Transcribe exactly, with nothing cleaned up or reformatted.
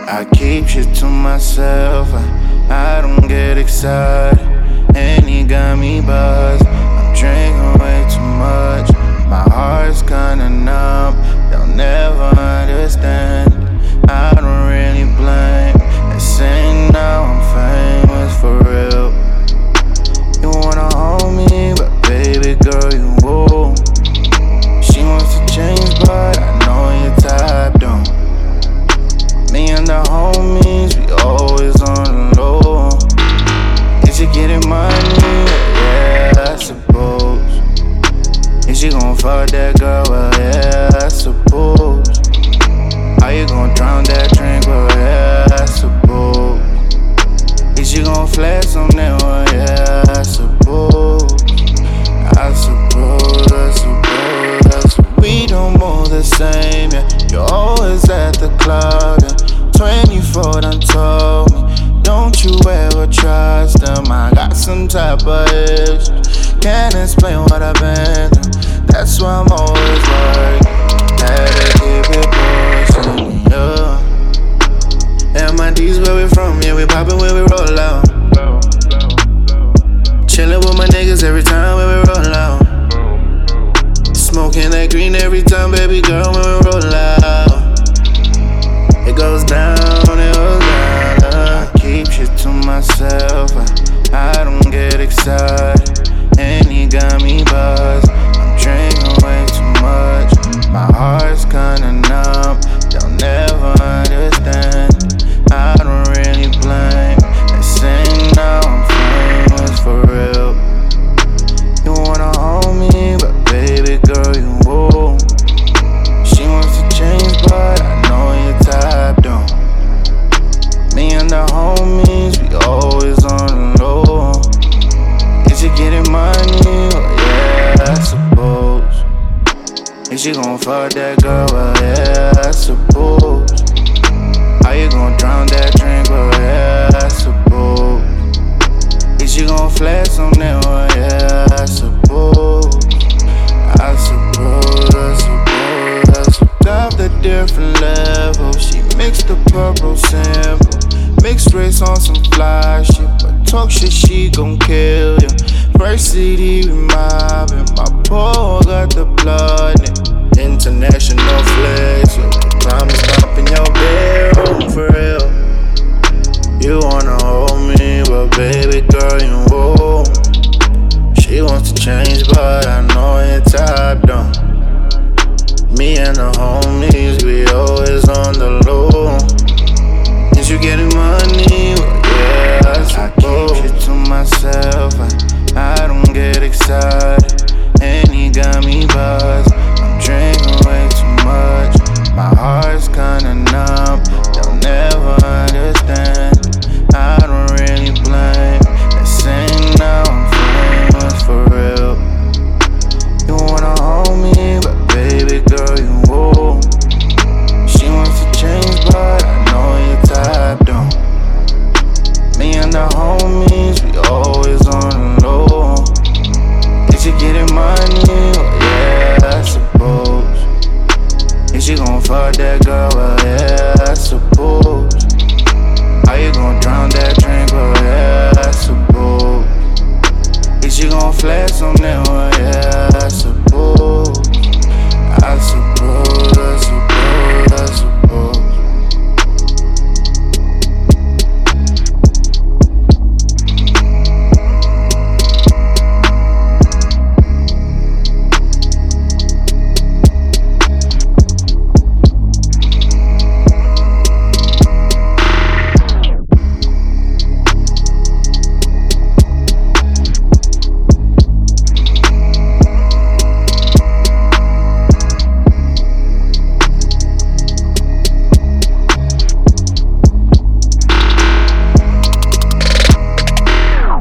I keep shit to myself, I, I don't get excited. And he got me buzzed, I'm drinking way too much. My heart's kinda numb, they'll never understand. I don't really blame, they say now I'm famous for real. You wanna hold me, but baby girl you won't. She wants to change, but I know your type don't. Me and the homies, we always on the low. Is she getting money? Yeah, I suppose. Is she gon' fuck that girl? Well, yeah, I suppose. How you gon' drown that drink? Well, yeah, I suppose. Is she gon' flex on that? Well, yeah, I suppose. I suppose, I suppose, I suppose. We don't move the same, yeah. You're always at the club, yeah. twenty-four done told me, don't you ever trust them. I got some type of issues, can't explain what I've been through. That's why I'm always worried. Had to keep it pushing, yeah. M I D's where we from, yeah, we poppin' when we roll out. Chillin' with my niggas every time when we roll out. Smoking that green every time, baby girl, when we roll out. It goes down, it goes down. Uh. I keep shit to myself, I, I don't get excited. And he got me buzzed, I'm drinking way too much. My heart's kinda numb, they'll never understand. I don't really blame, they say now I'm famous for real. You wanna hold me, but baby girl you won't. She wants to change, but I know your type don't. Me and the homies, we always on the low. Is she getting money? Well, yeah, I suppose. Is she gon' fuck that girl? Well, yeah, I suppose. How you gon' drown that drink? Well, yeah, I suppose. Is she gon' flex on that? Well, yeah, I suppose. I suppose, I suppose, I suppose. Got the different levels. She mixed the purple sample, mixed race on some fly shit, but talk shit she gon' kill ya. First C D we mobbin', my pole got the blood in it. International flags, so promise up in your bedroom for real. You wanna hold me, but baby girl you won't. She wants to change, but I know your type don't. Me and the homies, we always on the low. Is you getting money? Well, yeah, I suppose. I keep shit to myself, I, I don't get excited. And he got me buzzed, I'm drinking way too much. My heart's kinda numb, they'll never understand. I don't really blame, they say now I'm famous for real. You wanna hold me, but baby girl you won't. She wants to change, but I know your type don't. Me and the homies, we always on the low. Is she getting money? Well, yeah, I suppose. Is she gon' fuck that girl? Well, yeah, I suppose. How you gon' drown that drink? Well, yeah, I suppose. Is she gon' flex on that? Well, yeah,